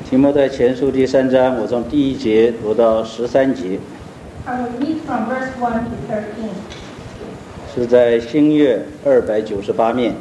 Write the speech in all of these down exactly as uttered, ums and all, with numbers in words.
提摩太前书第三章，我从第一节读到十三节。 I will read from verse one to thirteen. 是在新约二百九十八面。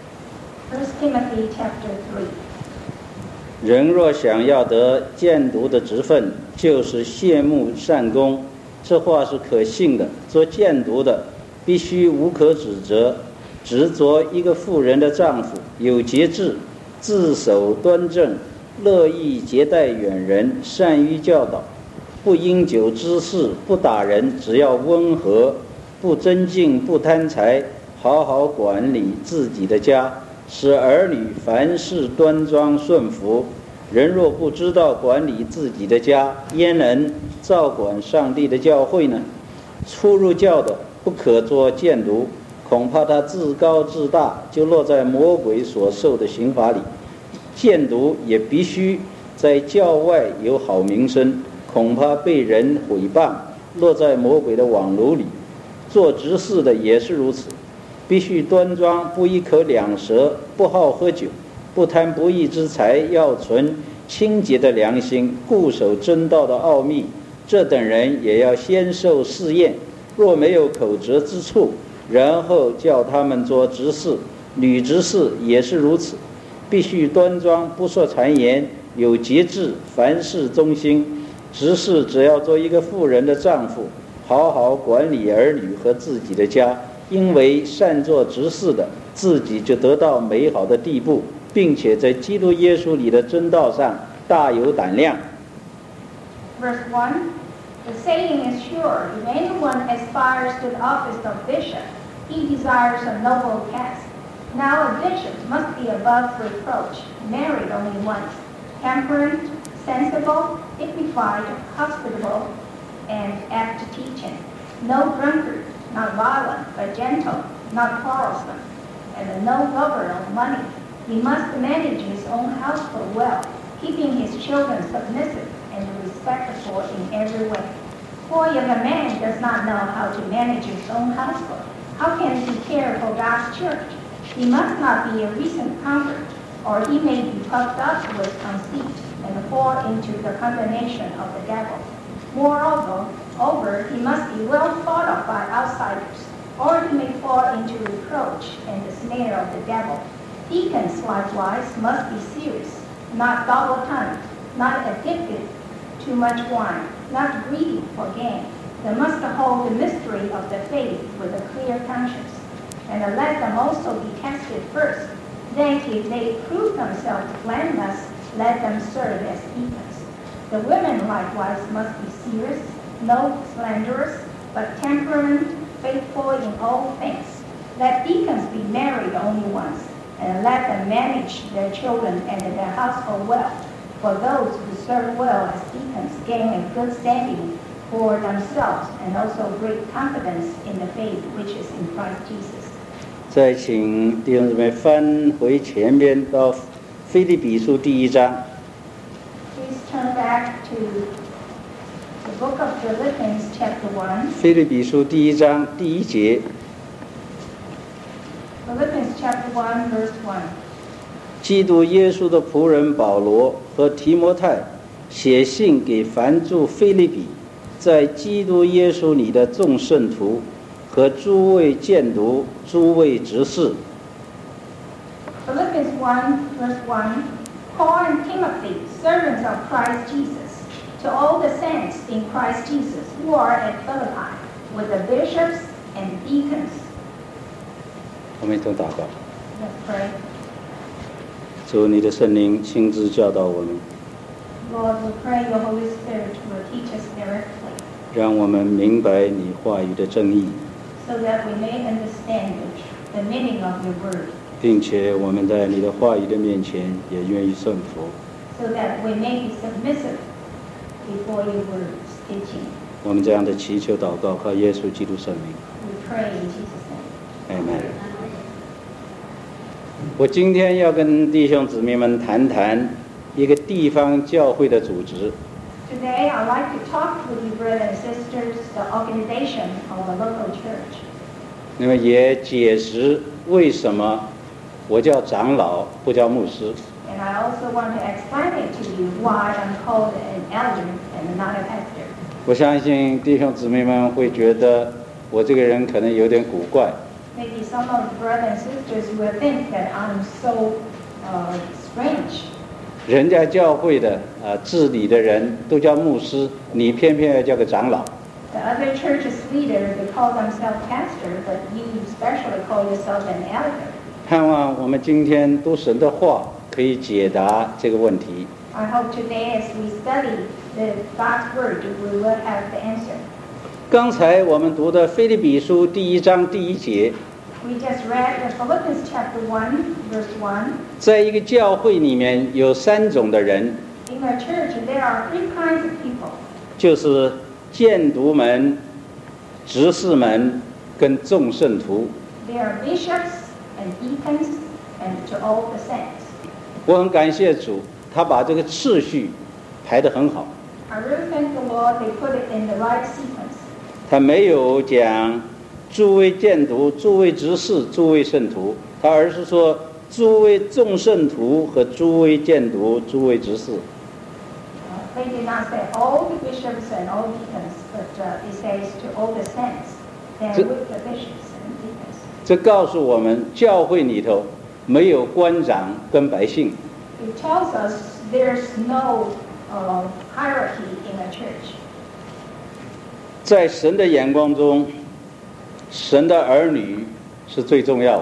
First Timothy chapter three. 人若想要得监督的职分，就是羡慕善功，这话是可信的。做监督的必须无可指责，只做一个妇人的丈夫，有节制，自守端正，乐意接待远人，善于教导，不因酒滋事，不打人，只要温和，不争竞，不贪财，好好管理自己的家，使儿女凡事端庄顺服。人若不知道管理自己的家，焉能照管上帝的教会呢？初入教的不可做监督，恐怕他自高自大，就落在魔鬼所受的刑罚里。监督也必须在教外有好名声，恐怕被人毁谤，落在魔鬼的网罗里。做执事的也是如此，必须端庄，不一口两舌，不好喝酒，不贪不义之财，要存清洁的良心，固守真道的奥秘。这等人也要先受试验，若没有口舌之处，然后叫他们做执事。女执事也是如此，必须端庄，不说谗言，有节制，凡事忠心。执事只要做一个妇人的丈夫，好好管理儿女和自己的家，因为善做执事的，自己就得到美好的地步，并且在基督耶稣里的真道上大有胆量。 Verse one. The saying is sure, if anyone aspires to the office of bishop, he desires a noble task. Now a bishop must be above reproach, married only once, temperate, sensible, dignified, hospitable, and apt to teaching. No drunkard, not violent, but gentle, not quarrelsome, and no lover of money. He must manage his own household well, keeping his children submissive and respectful in every way. For if a man does not know how to manage his own household, how can he care for God's church? He must not be a recent convert, or he may be puffed up with conceit and fall into the condemnation of the devil. Moreover, over, he must be well thought of by outsiders, or he may fall into reproach and the snare of the devil. Deacons, likewise, must be serious, not double-tongued, not addicted to much wine, not greedy for gain. They must hold the mystery of the faith with a clear conscience, and let them also be tested first. Then, if they prove themselves blameless, let them serve as deacons. The women likewise must be serious, no slanderers, but temperate, faithful in all things. Let deacons be married only once, and let them manage their children and their household well. For those who serve well as deacons gain a good standing for themselves and also great confidence in the faith which is in Christ Jesus. 再请弟兄姊妹翻回前边到腓立比书第一章。 Please turn back to the book of Philippians chapter one. 腓立比书第一章第一节。 Philippians chapter one, verse one. 基督耶稣的仆人保罗和提摩太写信给凡住腓立比，在基督耶稣里的众圣徒和诸位监督、诸位执事。 Philippians one, verse one. Paul and Timothy, servants of Christ Jesus, to all the saints in Christ Jesus who are at Philippi, with the bishops and deacons. 我们一同祷告。 Let's pray. 主，你的圣灵亲自教导我们， Lord, we pray your Holy Spirit will teach us directly, 让我们明白你话语的真意， so that we may understand the meaning of your word, 并且我们在你的话语的面前也愿意顺服。 so that we may be submissive before your word's teaching. 我们这样的祈求祷告，靠耶稣基督圣名。 We pray in Jesus' name. Amen。我今天要跟弟兄姊妹们谈谈一个地方教会的组织。 Today, I'd like to talk with you, brothers and sisters, the organization of a local church. 那么也解释为什么我叫长老，不叫牧师。 And I also want to explain it to you why I'm called an elder and not a pastor. 我相信弟兄姊妹们会觉得我这个人可能有点古怪。 Maybe some of the brothers and sisters will think that I'm so uh, strange. 人家教会的啊、呃、治理的人都叫牧师，你偏偏要叫个长老。 The other church's leader, they call themselves pastor, but you especially call yourself an elder. 盼望我们今天读神的话，可以解答这个问题。 I hope today, as we study the God's word, we will have the answer. 刚才我们读的腓立比书第一章第一节， We just read in Philippians chapter one, verse one. 在一个教会里面有三种的人， In a church, there are three kinds of people. 就是监督们、执事们跟众圣徒。 There are bishops and deacons and to all the saints. 我很感谢主，他把这个次序排得很好。 I really thank the Lord they put it in the right sequence. 他没有讲诸位监督、诸位执事、诸位圣徒，他而是说诸位众圣徒和诸位监督、诸位执事。 Uh, they did not say all the bishops and all deacons, but uh, it says to all the saints, then with the bishops and deacons. 这告诉我们，教会里头没有官长跟百姓。 It tells us there's no uh, hierarchy in a church. 在神的眼光中，神的儿女是最重要的。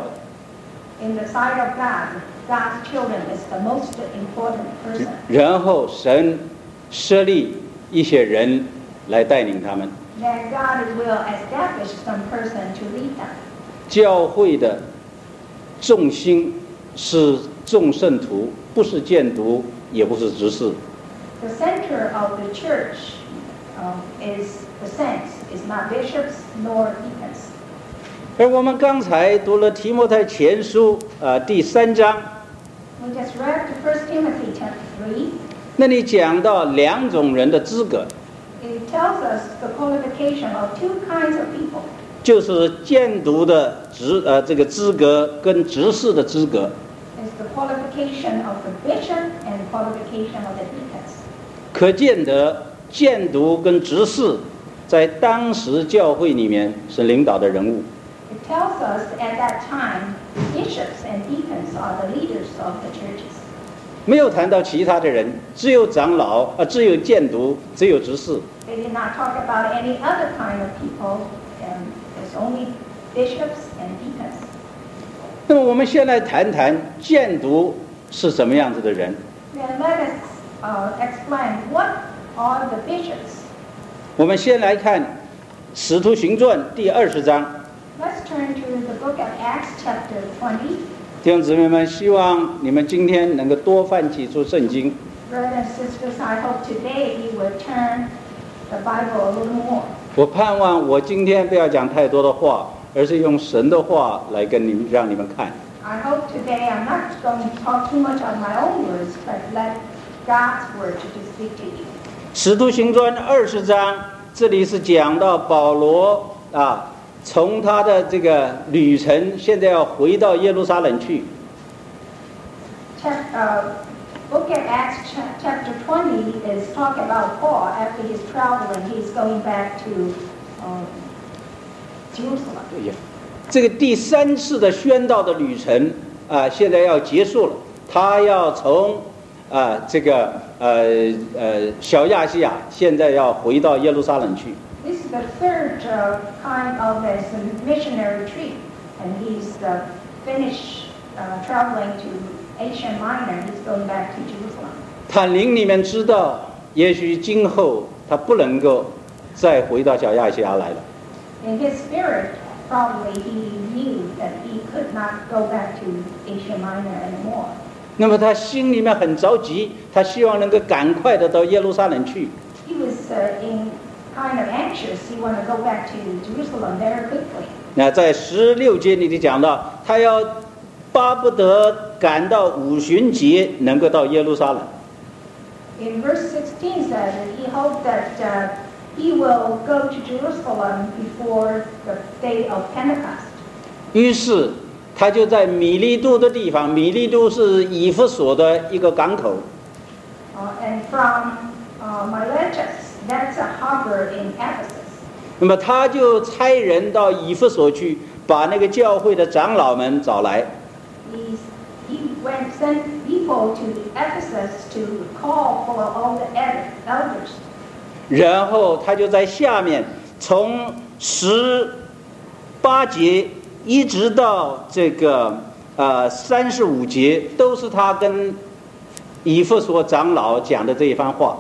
In the sight of God, God's children is the most important person. 然后神设立一些人来带领他们。 Then God will establish some person to lead them. 教会的重心是众圣徒，不是监督，也不是执事。 The center of the church um, is the saints, is not bishops nor deacons. 而我们刚才读了提摩太前书啊、呃、第三章， We just read First Timothy chapter three. 那里讲到两种人的资格， It tells us the qualification of two kinds of people. 就是监督的职呃这个资格跟执事的资格。 It's the qualification of the bishop and qualification of the deacons. 可见得监督跟执事在当时教会里面是领导的人物。 It tells us at that time, bishops and deacons are the leaders of the churches. 没有谈到其他的人，只有长老啊、呃，只有监督，只有执事。 They did not talk about any other kind of people. Um, there's only bishops and deacons. 那么我们先来谈谈监督是什么样子的人。 Then let us uh, explain what are the bishops. 我们先来看《使徒行传》第二十章。 Let's turn to the book of Acts chapter twenty. 弟兄姊妹们，希望你们今天能够多翻几处圣经。 Brothers and sisters, I hope today you will turn the Bible a little more. 我盼望我今天不要讲太多的话，而是用神的话来跟你们，让你们看。 I hope today I'm not going to talk too much of my own words, but let God's word to speak to you. 使徒行传二十章，这里是讲到保罗啊，从他的这个旅程，现在要回到耶路撒冷去。 Chap, uh, book of Acts cha- chapter twenty is talk about Paul after his traveling. He's going back to um, Jerusalem. 对呀，这个第三次的宣道的旅程啊，现在要结束了。他要从啊这个呃呃小亚细亚，现在要回到耶路撒冷去。 This is the third uh, kind of his missionary trip, and he's uh, finished uh, traveling to Asia Minor. He's going back to Jerusalem. 他灵里面知道，也许今后他不能够再回到小亚细亚来了。 In his spirit, probably he knew that he could not go back to Asia Minor anymore. 那么他心里面很着急，他希望能够赶快的到耶路撒冷去。 He was uh, in kind of anxious. He wanted to go back to Jerusalem very quickly. 那在十六节里头讲到，他要巴不得赶到五旬节能够到耶路撒冷。 In verse sixteen says that he hoped that uh, he will go to Jerusalem before the day of Pentecost. 于是他就在米利都的地方，米利都是以弗所的一个港口。 Uh, and from uh, Miletus, that's a harbor in Ephesus. 那么他就差人到以弗所去，把那个教会的长老们找来。 He's, he went sent people to Ephesus to call for all the elders. 然后他就在下面从十八节一直到这个呃三十五节，都是他跟以弗所长老讲的这一番话。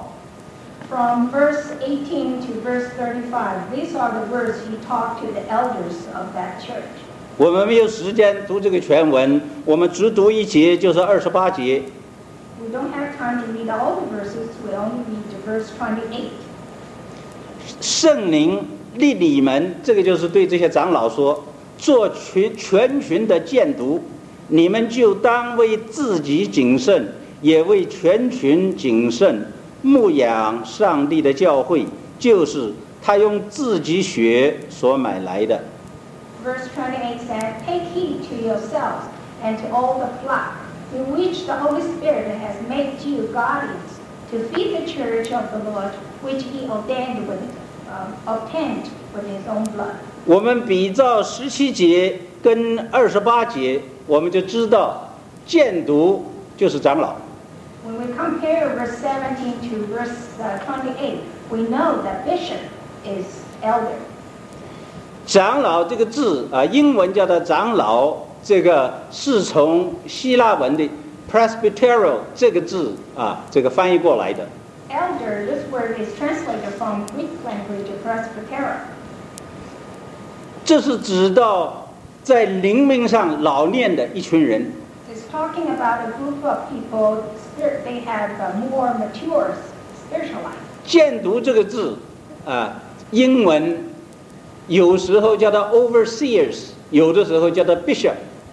From verse eighteen to verse thirty-five, these are the words he talked to the elders of that church. 我们没有时间读这个全文，我们只读一节，就是二十八节。 We don't have time to read all the verses. We only read to verse twenty-eight. 圣灵立你们，这个就是对这些长老说，做群全群的监督，你们就当为自己谨慎，也为全群谨慎，牧养上帝的教会，就是他用自己血所买来的。 Verse twenty-eight said, "Take heed to yourselves and to all the flock, in which the Holy Spirit has made you guardians, to feed the church of the Lord, which He ordained with, um, obtained with His own blood." 我们比照十七节跟二十八节，我们就知道监督就是长老。 When we compare verse seventeen to verse uh, twenty-eight, we know that bishop is elder. 长老这个字啊，英文叫做长老，这个是从希腊文的 presbyteral 这个字啊，这个翻译过来的。 Elder, this word is translated from Greek language presbyteral. 这是指到在灵命上老练的一群人。 It's talking about a group of people, they have a more mature spiritual life. 监督这个字啊，英文有时候叫做 overseers， 有的时候叫做 bishop。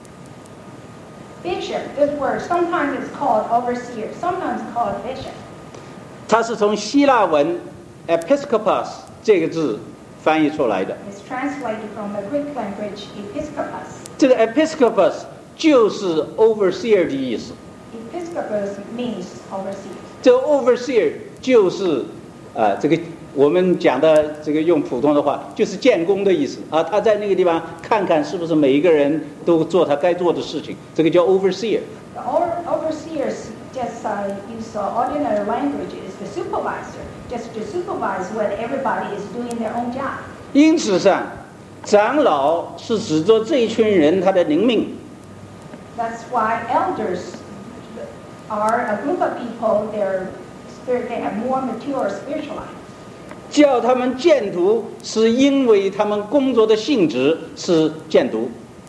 Bishop, this word, sometimes it's called overseer, sometimes called bishop. 它是从希腊文 episkopos 这个字翻译出来的。 It's translated from the Greek language episkopos. 这个 episkopos 就是 overseer 的意思。 Episkopos means overseer. 这个 overseer 就是啊、呃，这个我们讲的这个用普通的话，就是监工的意思啊。他在那个地方看看是不是每一个人都做他该做的事情，这个叫 overseer。 The overseers just uh, use uh, ordinary language is the supervisor, just to supervise whether everybody is doing their own job. 因此上，长老是指着这一群人他的灵命。 That's why elders are a group of people. Their spirit, they have more mature spiritual life. 叫他们监督，是因为他们工作的性质是监督。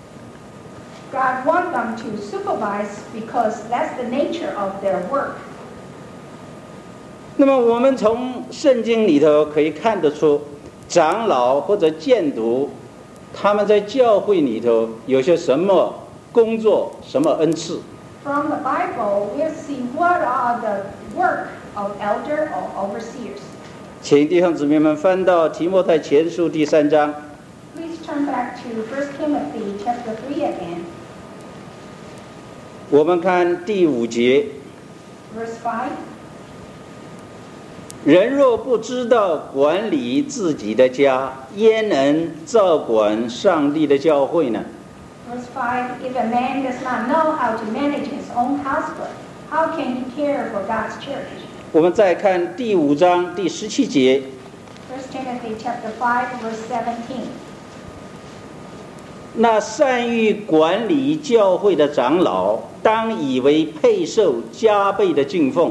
God wants them to supervise because that's the nature of their work. 那么我们从圣经里头可以看得出，长老或者监督，他们在教会里头有些什么工作、什么恩赐。 From the Bible, we'll see what are the work of elder or overseers. 请弟兄姊妹们翻到提摩太前书第三章。 Please turn back to First Timothy chapter three again. 我们看第五节。 Verse five. 人若不知道管理自己的家，焉能照管上帝的教会呢？ Verse five. If a man does not know how to manage his own household, how can he care for God's church? 我们再看第五章第十七节。 First Timothy chapter five, verse seventeen. 那善于管理教会的长老，当以为配受加倍的敬奉。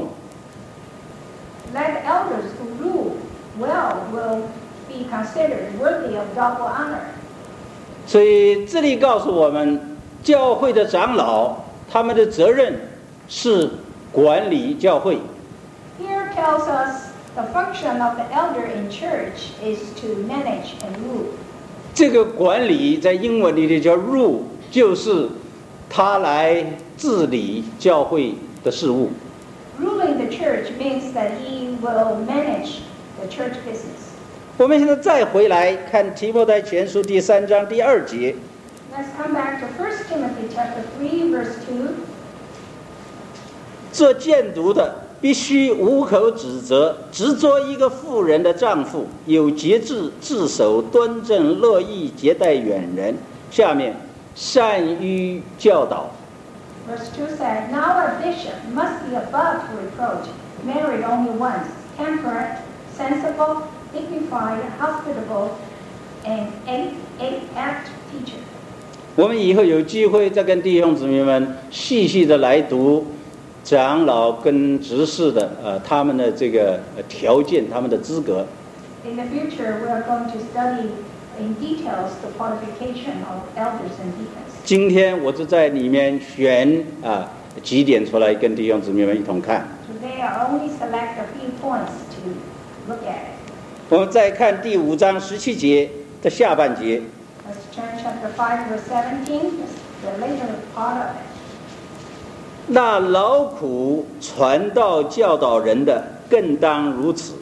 Let elders who rule well will be considered worthy of double honor. 所以这里告诉我们，教会的长老他们的责任是管理教会。 Here tells us the function of the elder in church is to manage and rule. 这个管理在英文里叫 rule， 就是他来治理教会的事务。 Ruling the church means that he will manage the church business. 我们现在再回来看提摩太前书第三章第二节。 Let's come back to First Timothy chapter three, verse two. 做监督的必须无口指责，只做一个妇人的丈夫，有节制，自守端正，乐意接待远人。下面善于教导。 Verse two said, Now a bishop must be above reproach, married only once, temperate, sensible, dignified, hospitable, and an apt teacher. 我们以后有机会再跟弟兄姊妹们细细的来读长老跟执事的呃他们的这个条件，他们的资格。 In the future, we are going to study in details the qualification of elders and deacons. 今天我是在里面选啊几点出来跟弟兄姊妹们一同看。 Today, I only select a few points to look at. 我们再看第五章十七节的下半节。 Let's turn chapter five, verse seventeen, the later part of it. 那劳苦传道教导人的，更当如此。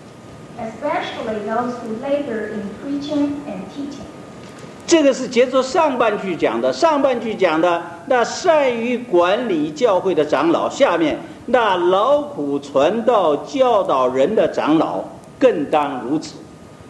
Especially those who labor in preaching and teaching. 这个是接着上半句讲的，上半句讲的那善于管理教会的长老，下面那劳苦传道教导人的长老，更当如此。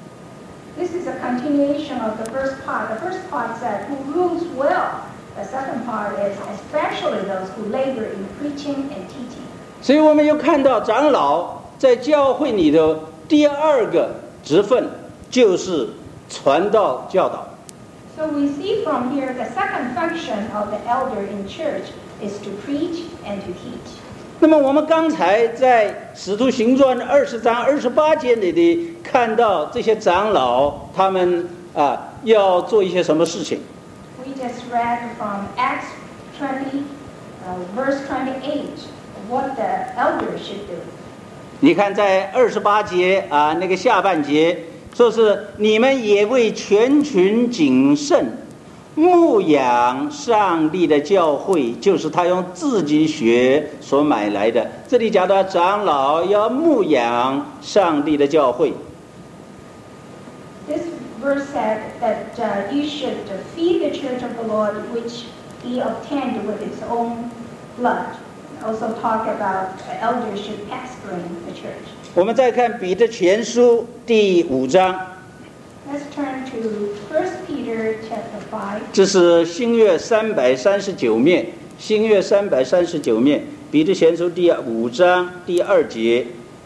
This is a continuation of the first part. The first part said, who rules well. The second part is, especially those who labor in preaching and teaching. 所以我们又看到长老在教会里头第二个职分就是传道教导。 So we see from here the second function of the elder in church is to preach and to teach. 那么我们刚才在使徒行传二十章二十八节里的看到这些长老他们啊要做一些什么事情。 We just read from Acts twenty, uh, verse twenty-eight, what the elder should do. 你看在二十八节啊那个下半节说是你们也为全群谨慎牧养上帝的教会，就是他用自己血所买来的。这里讲到长老要牧养上帝的教会。 This verse said that uh, you should feed the church of the Lord, which he obtained with his own blood. Also talk about uh, elders should pastoring the church. 我们再看彼得前书第五章。 Let's turn to First Peter chapter five. 这是新约三百三十九面，新约三百三十九面，彼得前书第五章第二节。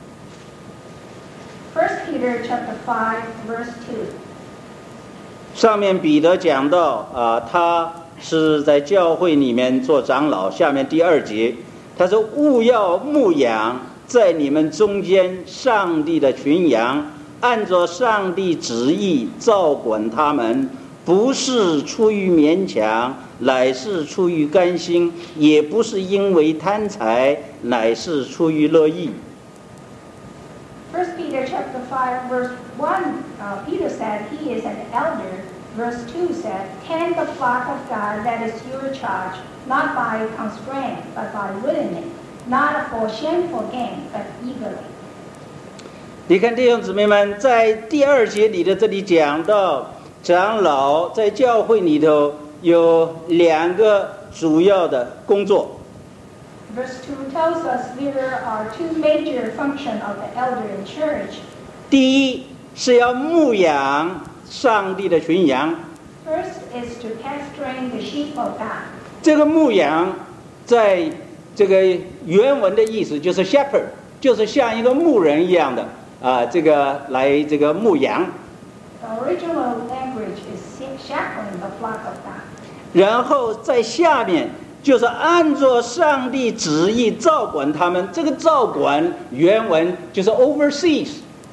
First Peter chapter five, verse two. 上面彼得讲到啊，他是在教会里面做长老。下面第二节，他说：“务要牧养在你们中间上帝的群羊。”按照上帝旨意照管他们，不是出于勉强，乃是出于甘心；也不是因为贪财，乃是出于乐意。 First Peter chapter five, verse one, uh, Peter said he is an elder. Verse two said, tend the flock of God that is your charge, not by constraint, but by willingly, not for shameful gain, but eagerly. 你看弟兄姊妹们，在第二节里的这里讲到长老在教会里头有两个主要的工作。 Verse two tells us there are two major functions of the elder in church. 第一是要牧养上帝的群羊。 First is to pastoring the sheep of God. 这个牧羊在这个原文的意思就是 shepherd， 就是像一个牧人一样的。啊，这个来这个牧羊。 The original language is shepherding the flock of God. 然后在下面就是按照上帝旨意照管他们，这个照管原文就是 overseas。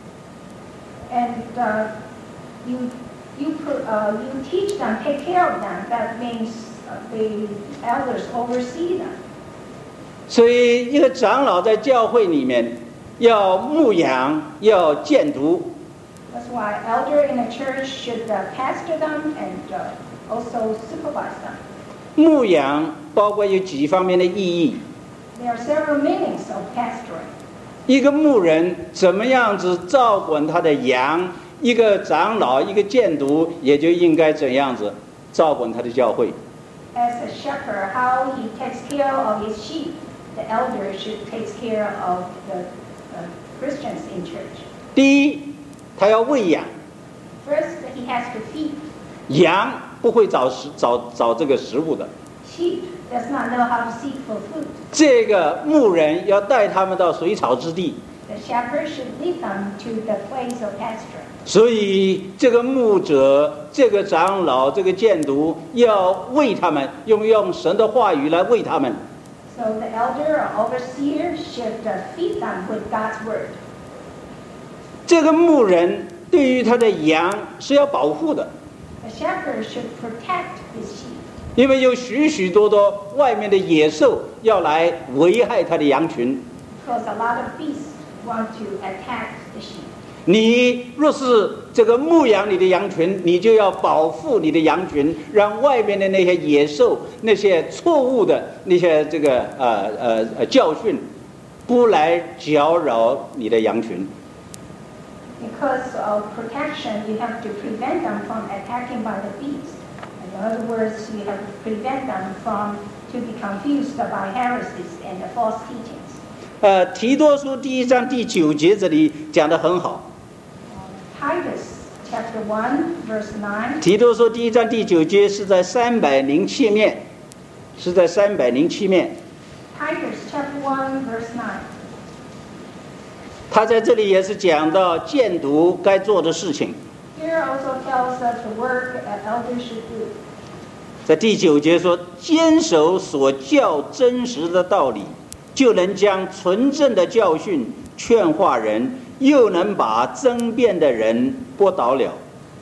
And uh, you you uh, you teach them, take care of them. That means uh, the elders oversee them. 所以一个长老在教会里面。要牧养，要监督。 That's why elder in a church should uh, pastor them and uh, also supervise them. 牧养包括有几方面的意义。 There are several meanings of pastoring. 一个牧人怎么样子照管他的羊，一个长老，一个监督也就应该怎样子照管他的教会。 As a shepherd, how he takes care of his sheep. the elder should take care of the uh, Christians in church? 第一，他要喂养。 First, he has to feed. 羊不会找食找找这个食物的， Sheep does not know how to seek for food. 这个牧人要带他们到水草之地， The shepherd should lead them to the place of pasture. 所以这个牧者、这个长老、这个监督要喂他们，用用神的话语来喂他们。 So the elder or overseer should uh, feed them with God's word. 这个牧人对于他的羊是要保护的， The shepherd should protect his sheep 因为有许许多多外面的野兽要来危害他的羊群。 because a lot of beasts want to attack the sheep. 你若是这个牧养你的羊群，你就要保护你的羊群，让外面的那些野兽、那些错误的那些这个呃呃呃教训，不来搅扰你的羊群。 Because of protection, you have to prevent them from attacking by the beasts. In other words, you have to prevent them from to be confused by heresies and the false teachings. 呃，提多书第一章第九节这里讲得很好。 Titus chapter one, verse nine. 提多书第一章第九节是在三百零七面，是在三百零七面。 Titus chapter one, verse nine. 他在这里也是讲到监督该做的事情。 Here also tells us the work an elder should do. 在第九节说，坚守所教真实的道理，就能将纯正的教训劝化人，又能把争辩的人拨倒了。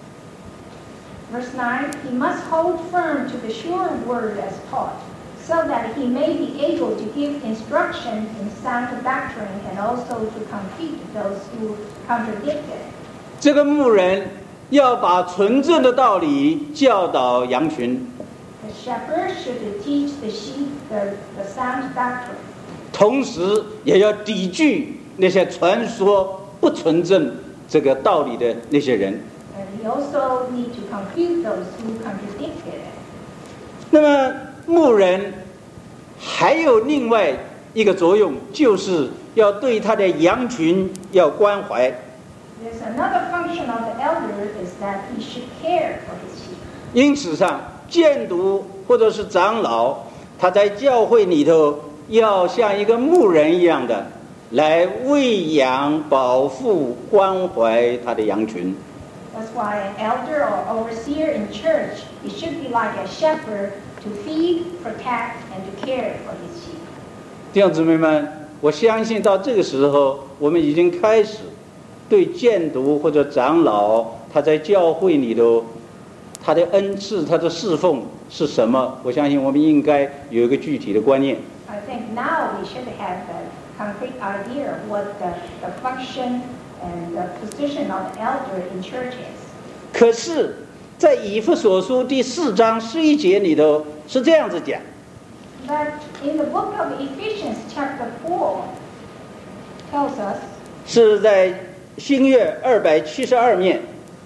Verse nine, he must hold firm to the sure word as taught, so that he may be able to give instruction in sound doctrine and also to confute those who contradict it. 这个牧人要把纯正的道理教导羊群， The shepherd should teach the sheep the, the sound doctrine, 同时也要抵拒那些传说不纯正这个道理的那些人。 and he also need to confute those who contradicted it. 那么牧人还有另外一个作用，就是要对他的羊群要关怀。 There's another function of the elder is that he should care for his sheep. 因此上，监督或者是长老，他在教会里头要像一个牧人一样的来喂养、保护、关怀他的羊群。 That's why an elder or overseer in church, he should be like a shepherd to feed, protect, and to care for his sheep. 弟兄姊妹们，我相信到这个时候，我们已经开始对监督或者长老他在教会里头他的恩赐、他的侍奉是什么，我相信我们应该有一个具体的观念。 I think now we should have a concrete idea of what the, the function and the position of the elder in church is. 可是，在以弗所书第四章十一节里头是这样子讲。 But in the book of Ephesians chapter four tells us, 是在新约二百七十二面，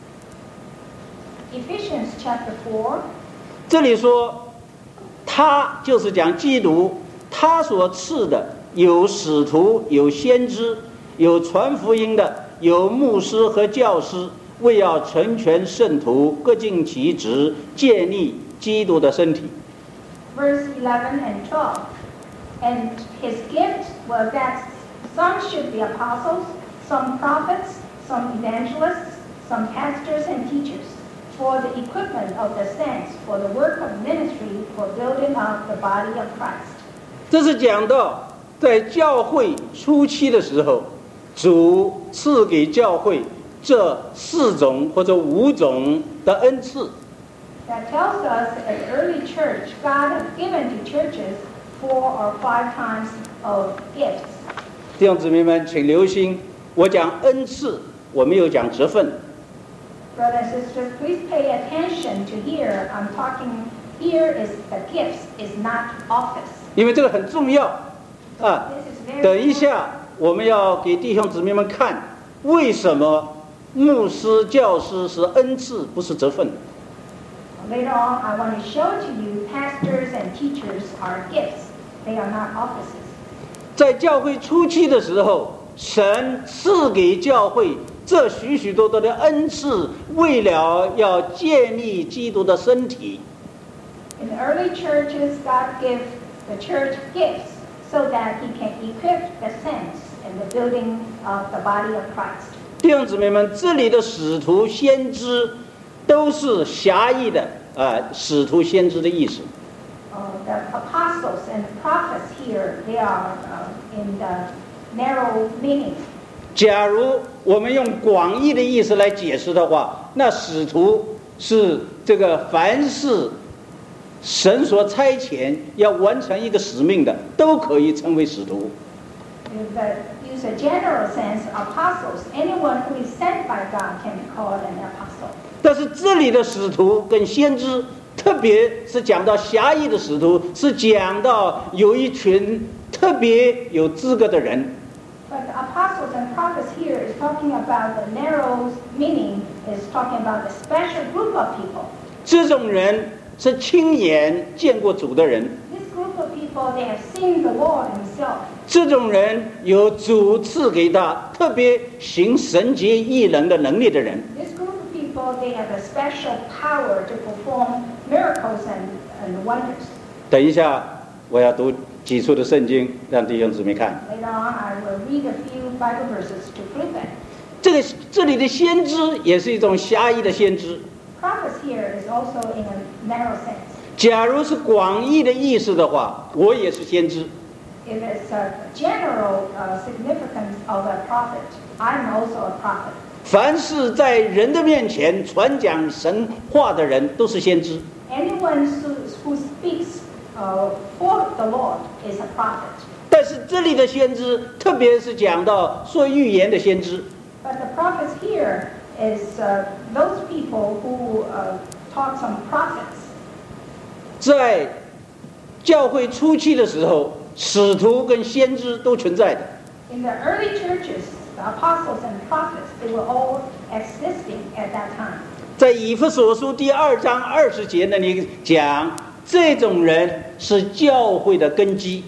Ephesians chapter four, 这里说，他就是讲基督，他所赐的有使徒，有先知，有传福音的，有牧师和教师，为要成全圣徒，各尽其职，建立基督的身体。 verse eleven and twelve. And his gifts were that some should be apostles, some prophets, some evangelists, some pastors and teachers, for the equipment of the saints, for the work of ministry, for building up the body of Christ. 这是讲到在教会初期的时候，主赐给教会这四种或者五种的恩赐。 That tells us that in the early church, God had given to churches four or five kinds of gifts. 弟兄姊妹们，请留心，我讲恩赐，我没有讲职分。 Brothers and sisters, please pay attention to here. I'm talking here is the gifts, is not office. 因为这个很重要啊。 This is very 等一下，我们要给弟兄姊妹们看，为什么牧师、教师是恩赐，不是职分。 Later on, I want to show to you pastors and teachers are gifts. They are not offices. 在教会初期的时候，神赐给教会这许许多多的恩赐，为了要建立基督的身体。 In the early churches, God gave the church gifts so that He can equip the saints in the building of the body of Christ. 弟兄姊妹们，这里的使徒、先知都是狭义的，呃，使徒、先知的意思。 Uh, the apostles and prophets here, they are uh, in the narrow meaning. 假如我们用广义的意思来解释的话，那使徒是这个凡是神所差遣要完成一个使命的，都可以称为使徒。 If the, use a general sense, apostles, anyone who is sent by God can be called an apostle. 但是这里的使徒跟先知，特别是讲到狭义的使徒，是讲到有一群特别有资格的人。 But the apostles and prophets here is talking about the narrow meaning, is talking about a special group of people. 这种人是亲眼见过主的人。 This group of people, they have seen the Lord Himself. 这种人有主赐给他特别行神迹异能的能力的人。 This group of people, they have a special power to perform miracles and, and wonders. 等一下，我要读几处的圣经，让弟兄姊妹看。 Later on, I will read a few Bible verses to prove it. 这个这里的先知也是一种狭义的先知。 Prophets here is also in a narrow sense. 假如是广义的意思的话，我也是先知。 If it's a general uh, significance of a prophet, I'm also a prophet. 凡是在人的面前传讲神话的人，都是先知。 Anyone who, who speaks uh, for the Lord is a prophet. 但是这里的先知，特别是讲到说预言的先知。 But the prophets here is uh, those people who uh, talk some prophets. 在教会初期的时候，使徒跟先知都存在的。 In the early churches, the apostles and prophets, they were all existing at that time. 在以弗所书第二章二十节那里讲，这种人是教会的根基。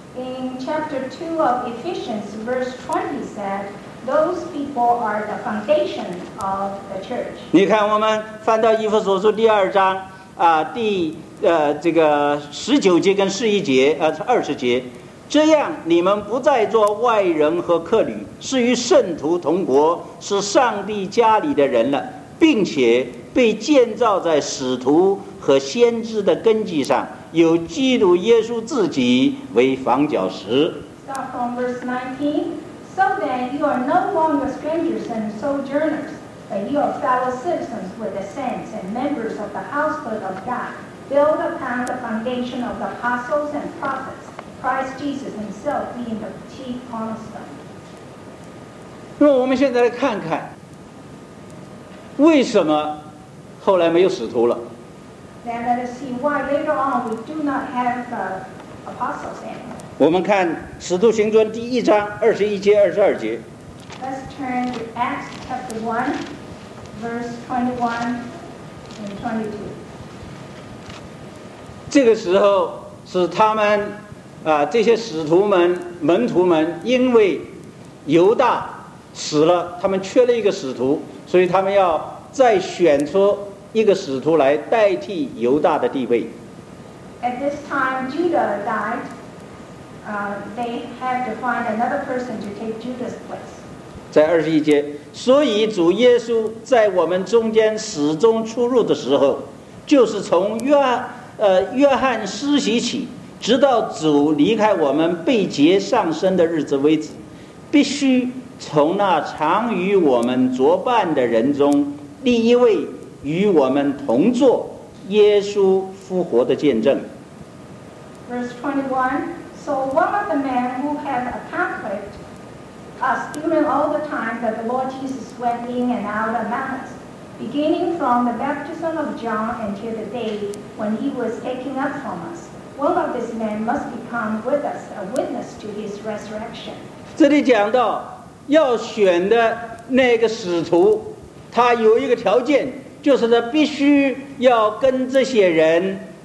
In chapter two of Ephesians, verse twenty said, those people are the foundation of the church. 你看，我们翻到以弗所书第二章啊，第呃这个十九节跟十一节呃二十节，这样你们不再做外人和客旅，是与圣徒同国，是上帝家里的人了，并且被建造在使徒和先知的根基上，有基督耶稣自己为房角石。 Start from verse nineteen. So then, you are no longer strangers and sojourners, but you are fellow citizens with the saints and members of the household of God, built upon the foundation of the apostles and prophets, Christ Jesus Himself being the chief cornerstone. 那么我们现在来看看，为什么后来没有使徒了？ Then let us see why later on we do not have uh, apostles anymore. 我们看《使徒行传》第一章二十一节、二十二节。 Let's turn to Acts chapter one, verse twenty-one and twenty-two. 这个时候是他们啊，这些使徒们、门徒们，因为犹大死了，他们缺了一个使徒，所以他们要再选出一个使徒来代替犹大的地位。 At this time, Judah died. Uh, they had to find another person to take Judah's place. 在二十一节，所以主耶稣在我们中间始终出入的时候，就是从约翰呃约翰施洗起，直到主离开我们被劫上升的日子为止，必须从那常与我们作伴的人中立一位与我们同作耶稣复活的见证。 Verse twenty-one. So one of the men who had accompanied us during all the time that the Lord Jesus went in and out among us, beginning from the baptism of John until the day when he was taken up from us, one of these men must become with us a witness to his resurrection. 这里讲到要选的那个使徒，他有一个条件，就是他必须要跟这些人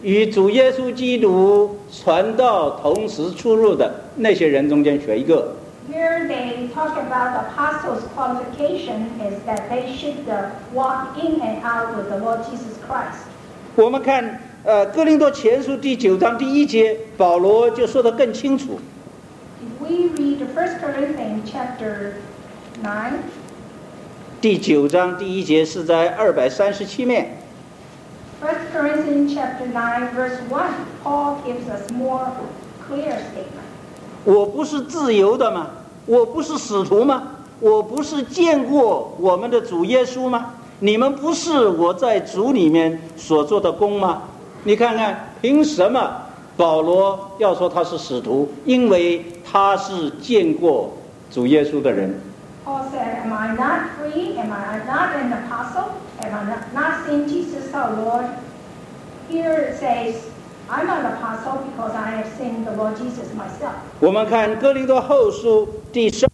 与主耶稣基督传道同时出入的那些人中间选一个。 Here they talk about the apostles' qualification is that they should uh, walk in and out with the Lord Jesus Christ. 我们看呃哥林多前书第九章第一节，保罗就说得更清楚。 If we read First Corinthians chapter nine, 第九章第一节是在二百三十七面。 First Corinthians chapter nine, verse one, Paul gives us more clear statement. 我不是自由的吗？我不是使徒吗？我不是见过我们的主耶稣吗？你们不是我在主里面所做的工吗？你看看，凭什么保罗要说他是使徒？因为他是见过主耶稣的人。 Paul said, "Am I not free? Am I not an apostle? Have I not, not seen Jesus our Lord?" Here it says, "I'm an apostle because I have seen the Lord Jesus myself." 我们看哥林多后书第十。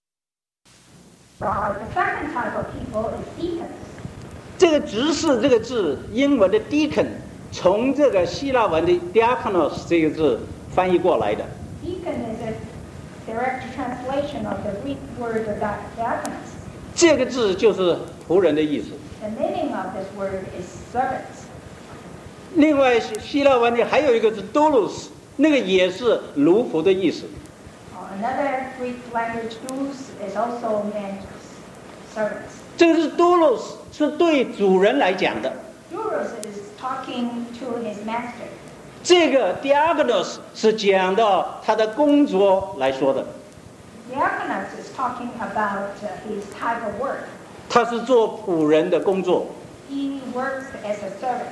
Uh, the second type of people is deacons. 这个执事这个字，英文的 deacon， 从这个希腊文的 diakonos 这个字翻译过来的。 Deacon is a direct translation of the Greek word diakonos. 这个字就是仆人的意思。 The meaning of this word is servants. 另外，希腊文的还有一个字 doulos， 那个也是奴仆的意思。 Uh, another Greek language, doulos, is also meant servants. 这个是 doulos， 是对主人来讲的。 Doulos is talking to his master. 这个 diakonos 是讲到他的工作来说的。 Diakonos is talking about uh, his type of work. 他是做仆人的工作。 He works as a servant.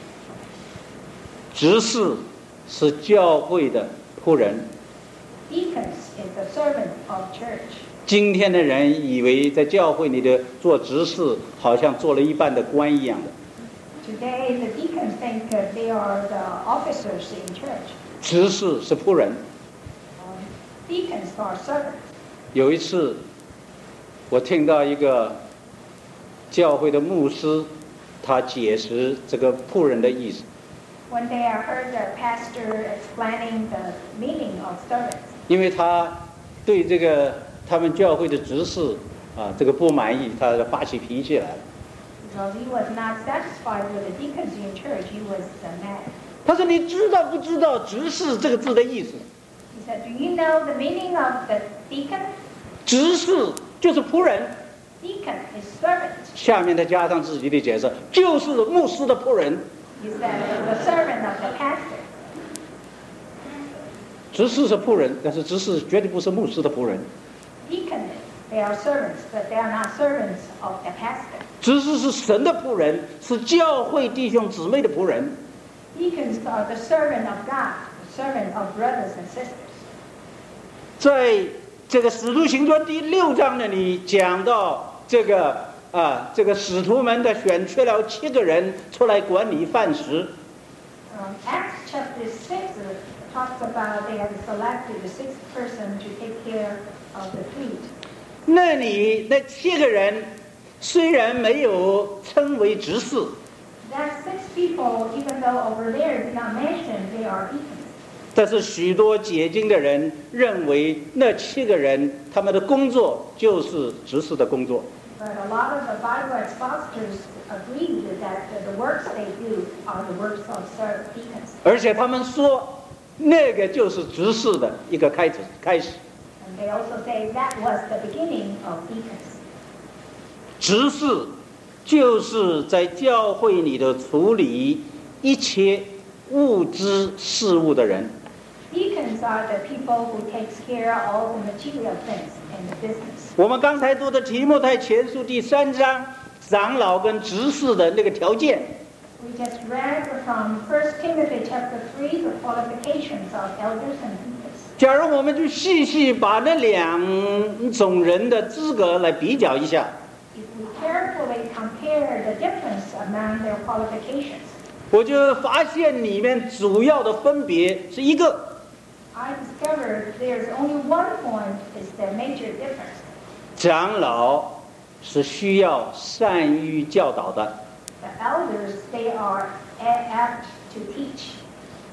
执事是教会的仆人。 Deacons is the servant of church. 今天的人以为在教会里的做执事，好像做了一半的官一样的。 Today, the deacons think that they are the officers in church. 执事是仆人。 Um, deacons are servants. 有一次，我听到一个教会的牧师，他解释这个仆人的意思。 One day, I heard the pastor explaining the meaning of servants. 因为他对这个他们教会的执事啊，这个不满意，他发起脾气来了。 Because he was not satisfied with the deacons in church, he was uh, mad. 他说：“你知道不知道‘执事’这个字的意思？” He said, "Do you know the meaning of the deacon?" 执事就是仆人。 Deacon is servant. 下面再加上自己的解释，就是牧师的仆人。 He said, "The servant of the pastor." 执事是仆人，但是执事绝对不是牧师的仆人。 Deacon, they are servants, but they are not servants of the pastor. 执事是神的仆人，是教会弟兄姊妹的仆人。 Deacons are the servant of God, the servant of brothers and sisters. 在这个使徒行传第六章那里讲到这个啊，这个使徒们的选缺了七个人出来管理饭食。 Um, Acts chapter six uh, talks about they have selected the sixth person to take care of the fleet. 那里那七个人虽然没有称为执事， That six people, even though over there did not mention they are deacons. 但是许多解经的人认为那七个人他们的工作就是执事的工作。 But a lot of the Bible expositors agreed that the works they do are the works of deacons. 而且他们说那个就是执事的一个开始开始。 And they also say that was the beginning of deacons. 执事就是在教会里的处理一切物质事务的人。 Deacons are the people who takes care of all the material things in the business. 我们刚才读的提摩太前书第三章长老跟执事的那个条件。 We just read from First Timothy chapter three the qualifications of elders and deacons. 假如我们就细细把那两种人的资格来比较一下， If we carefully compare the difference among their qualifications, 我就发现里面主要的分别是一个。 I discovered there's only one point is the major difference. 长老是需要善于教导的。 The elders, they are apt to teach.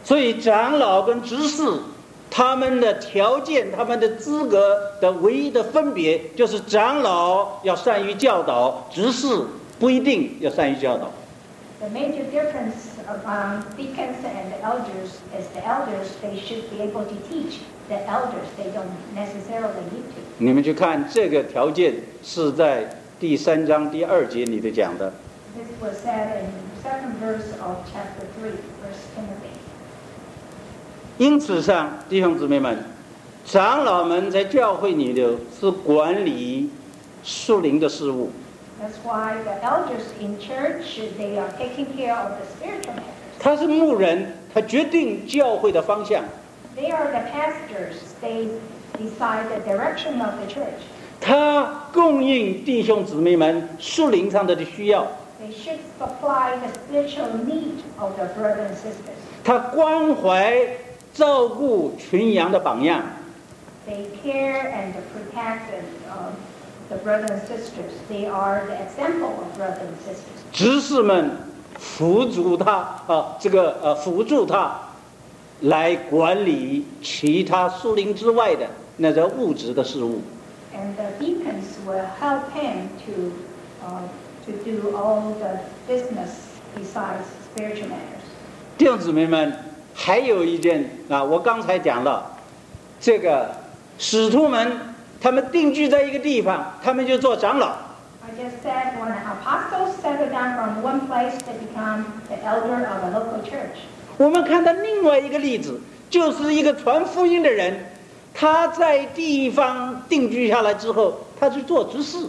所以长老跟执事他们的条件、他们的资格的唯一的分别，就是长老要善于教导，执事不一定要善于教导。 The major difference among deacons and the elders is the elders, they should be able to teach. The elders, they don't necessarily need to. 你们去看这个条件是在第三章第二节里头讲的。 This was said in the second verse of chapter three, First Timothy. 因此上，弟兄姊妹们，长老们在教会里头是管理属灵的事务。 That's why the elders in church, they are taking care of the spiritual matters. 他是牧人，他决定教会的方向。 They are the pastors. They decide the direction of the church. 他供应弟兄姊妹们属灵上的需要。 They should supply the spiritual need of the brothers and sisters. 他关怀照顾群羊的榜样。 They care and protect uh, the brothers and sisters. They are the example of brothers and sisters. 执事们辅助他啊，这个呃辅助他来管理其他属灵之外的那个物质的事物。 And the deacons will help him to uh, to do all the business besides spiritual matters. 弟兄姊妹们，还有一件啊，我刚才讲了，这个使徒们他们定居在一个地方，他们就做长老。 I just said when apostles settle down from one place, they become the elder of a local church. 我们看到另外一个例子，就是一个传福音的人，他在地方定居下来之后，他去做执事。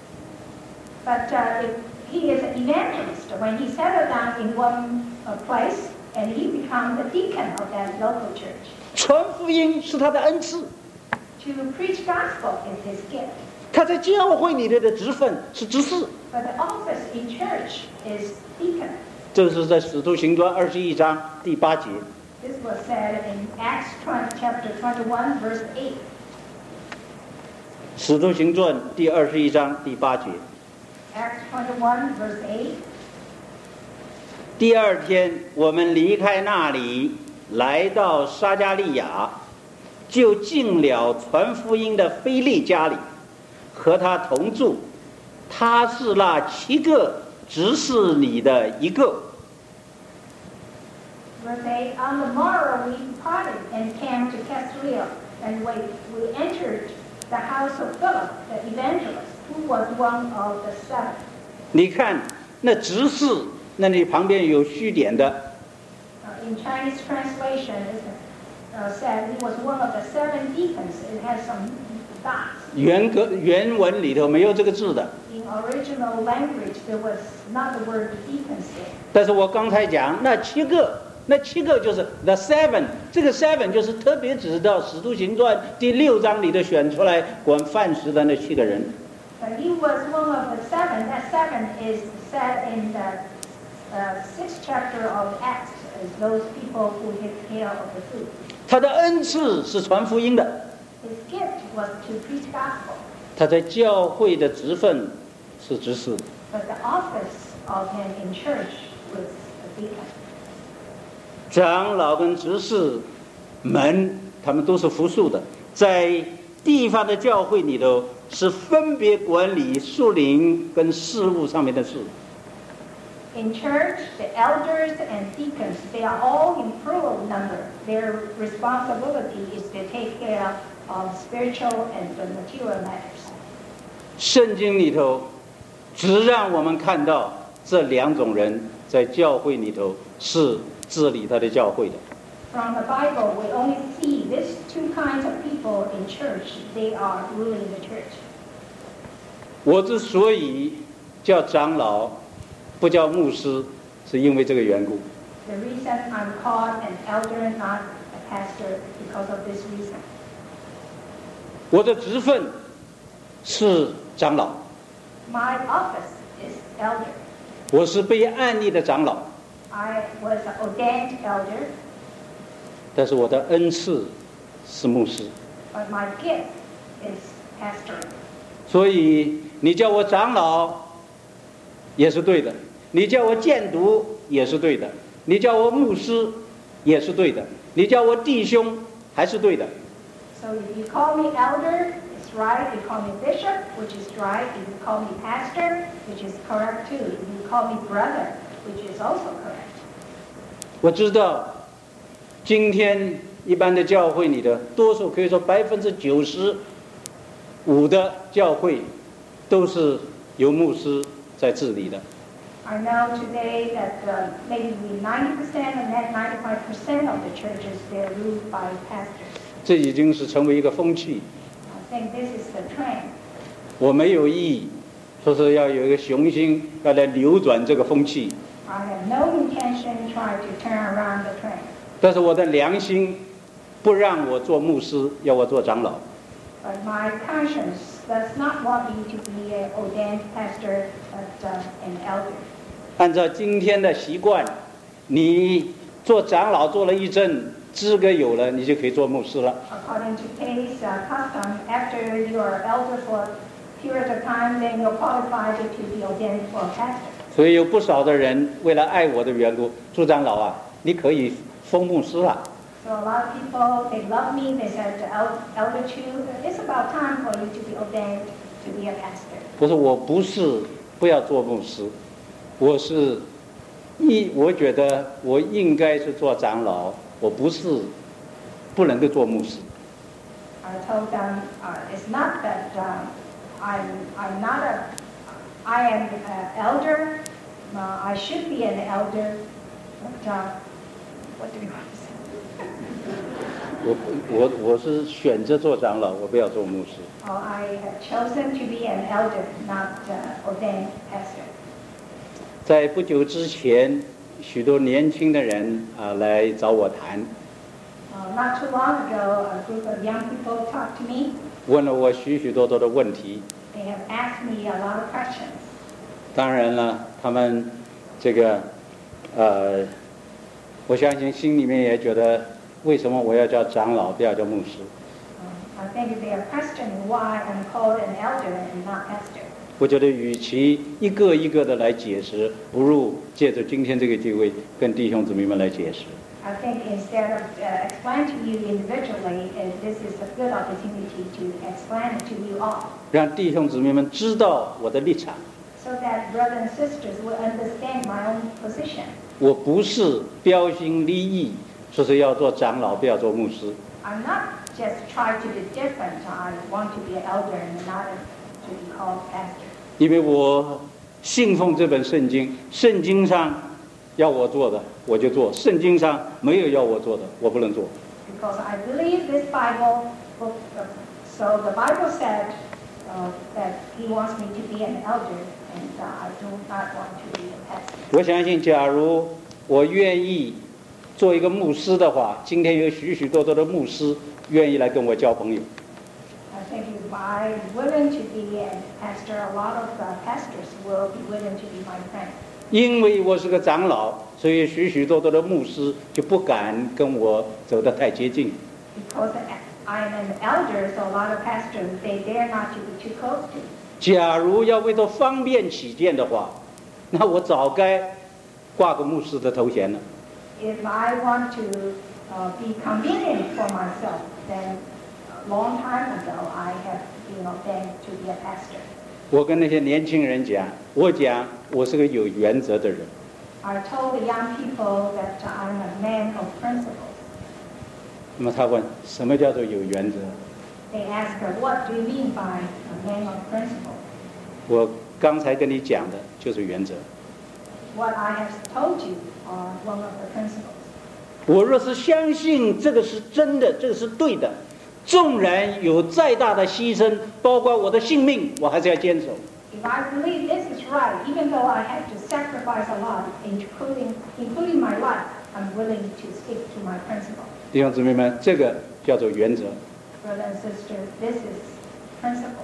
But uh, if he is an evangelist, when he settled down in one uh, place, and he becomes the deacon of that local church. 传福音是他的恩赐。 To preach gospel is his gift. 他在教会里头的职分是执事。 But the office in church is deacon. 这是在使徒行传二十一章第八节。 This was said in Acts chapter twenty-one, verse eight. 使徒行传第二十一章第八节。 Acts twenty-one, verse eight. 第二天，我们离开那里，来到撒加利亚，就进了传福音的腓利家里，和他同住。他是那七个执事里的一个。 Verse eight. On the morrow we departed and came to Caesarea, and we, we entered the house of Philip, the evangelist, who was one of the seven. 你看，那执事那里旁边有虚点的。 Uh, in Chinese translation, it uh, said he was one of the seven deacons. It has some dots. 原格原文里头没有这个字的。 In original language, there was not the word deacons there. 但是我刚才讲那七个，那七个就是 the seven， 这个 seven 就是特别指到《使徒行传》第六章里头选出来管饭食的那七个人。 But he was one of the seven. That seven is said in the uh, sixth chapter of Acts as those people who take care of the food. 他的恩赐是传福音的。 His gift was to preach gospel. 他在教会的职分是执事。 But the office of him in church was a deacon. 长老跟执事们，他们都是服属的，在地方的教会里头是分别管理属灵跟事务上面的事。 In church, the elders and deacons, they are all in plural number. Their responsibility is to take care of spiritual and the material matters. 圣经里头只让我们看到这两种人在教会里头是治理他的教会的。 From the Bible, we only see these two kinds of people in church. They are ruling the church. 我之所以叫长老，不叫牧师，是因为这个缘故。 The reason I'm called an elder, not a pastor, because of this reason. 我的职分是长老。 My office is elder. 我是被按立的长老。 I was an ordained elder. 但是我的恩赐是牧师。 But my gift is pastoring. 所以你叫我长老也是对的，你叫我监督也是对的，你叫我牧师也是对的；你叫我弟兄还是对的。 So if you call me elder, it's right. If you call me bishop, which is right. If you call me pastor, which is correct too. If you call me brother, which is also correct. 我知道，今天一般的教会里的多数可以说百分之九十五的教会都是由牧师在治理的。 I know today that uh, maybe ninety percent and then ninety-five percent of the churches they're ruled by pastors. 这已经是成为一个风气。 I think this is the trend. 我没有意义，说是要有一个雄心，要来扭转这个风气。 I have no intention trying to turn around the trend. 但是我的良心不让我做牧师，要我做长老。 But my conscience does not want me to be an ordained pastor, but uh, an elder. 按照今天的习惯，你做长老做了一阵，资格有了，你就可以做牧师了。 According to today's uh, custom, after you are elder for a period of time, then you're qualified to be ordained for a pastor. 所以有不少的人为了爱我的缘故，朱长老啊，你可以封牧师了。 So a lot of people, they love me. They said, Elder Chu, it's about time for you to be ordained to be a pastor. 不是，我不是不要做牧师，我是一，我觉得我应该是做长老，我不是不能够做牧师。 I told them uh, it's not that um, I'm I'm not a I am an elder. Uh, I should be an elder, but uh, what do you want to say? 我我我是选择做长老，我不要做牧师。 Oh, I have chosen to be an elder, not uh, ordained pastor. 在不久之前，许多年轻的人啊来找我谈。 Uh, not too long ago, a group of young people talked to me. 问了我许许多多的问题。 They have asked me a lot of questions. 当然了，他们这个呃，我相信心里面也觉得，为什么我要叫长老，不要叫牧师？ Um, I think they are questioning why I'm called an elder and not pastor. 我觉得，与其一个一个的来解释，不如借着今天这个机会，跟弟兄姊妹们来解释。 I think instead of uh, explaining to you individually, uh, this is a good opportunity to explain it to you all. 让弟兄姊妹们知道我的立场。 So that brothers and sisters will understand my own position. 我不是标新立异，说是要做长老，不要做牧师。 I'm not just trying to be different. I want to be an elder and not to be called pastor. 因为我信奉这本圣经，圣经上要我做的我就做，圣经上没有要我做的我不能做。 Because I believe this Bible book. So the Bible said uh, that He wants me to be an elder, and uh, I do not want to be a pastor. 我相信，假如我愿意做一个牧师的话，今天有许许多多的牧师愿意来跟我交朋友。 I think if I'm willing to be a pastor, a lot of uh, pastors will be willing to be my friend. 因为我是个长老，所以许许多多的牧师就不敢跟我走得太接近。 Because I'm an elder, so a lot of pastors, they dare not to be too close to me. 假如要为了方便起见的话，那我早该挂个牧师的头衔了。 If I want to uh, be convenient for myself, then a long time ago I have been ordained to be a pastor. 我跟那些年轻人讲，我讲我是个有原则的人。 I told the young people that I'm a man of principles. 那么他问，什么叫做有原则？ They ask, what do you mean by a man of principles? 我刚才跟你讲的就是原则。 What I have told you are one of the principles. 我若是相信这个是真的，这个是对的，纵然有再大的牺牲，包括我的性命，我还是要坚守。 If I believe this is right, even though I have to sacrifice a lot, including including my life, I'm willing to stick to my principle. 弟兄姊妹们，这个叫做原则。 Brothers and sisters, this is principle.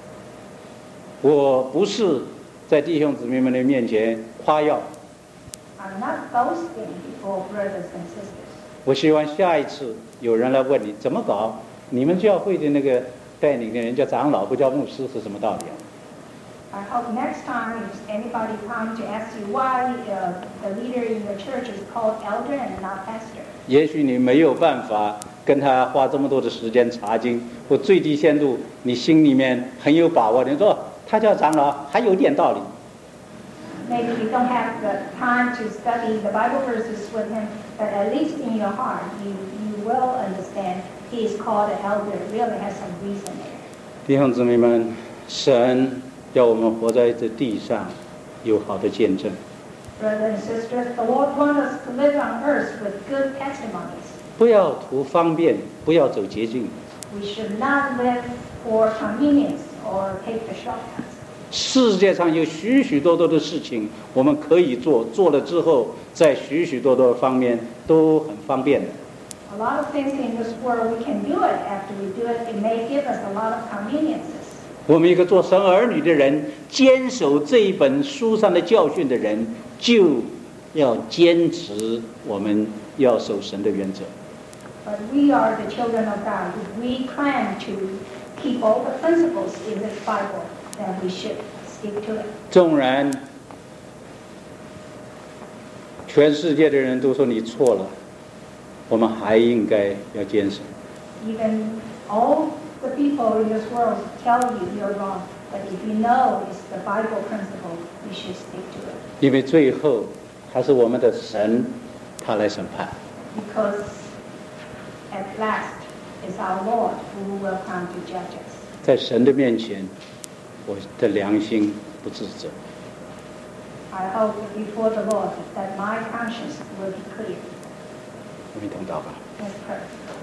我不是在弟兄姊妹们的面前夸耀。 I'm not boasting before brothers and sisters. 我希望下一次有人来问你怎么搞，你们教会的那个带领的人叫长老，不叫牧师，是什么道理啊？ I hope next time if anybody comes to ask you why uh, the leader in the church is called elder and not pastor. 也许你没有办法跟他花这么多的时间查经，或最低限度你心里面很有把握，你说他叫长老还有点道理。 Maybe you don't have the time to study the Bible verses with him, but at least in your heart, you, you will understand he is called an elder. It really has some reason there. 弟兄姊妹们，神要我们活在这地上，有好的见证。 Brothers and sisters, the Lord wants us to live on earth with good testimonies. 不要图方便，不要走捷径。 We should not live for convenience or take the shortcuts. 世界上有许许多多的事情我们可以做，做了之后，在许许多多的方面都很方便的。 A lot of things in this world we can do it. After we do it, it may give us a lot of conveniences. 我们一个做神儿女的人，坚守这一本书上的教训的人，就要坚持我们要守神的原则。 But we are the children of God. We claim to keep all the principles in this Bible, then we should stick to it. 纵然全世界的人都说你错了，我们还应该要坚守。 Even all the people in this world tell you you're wrong, but if you know it's the Bible principle, you should stick to it. 因为最后他是我们的神，他来审判。 Because at last, it's our Lord who will come to judge us. 在神的面前，我的良心不自责。 I hope before the Lord that my conscience will be clear. 我们一同祷告。 Let's pray.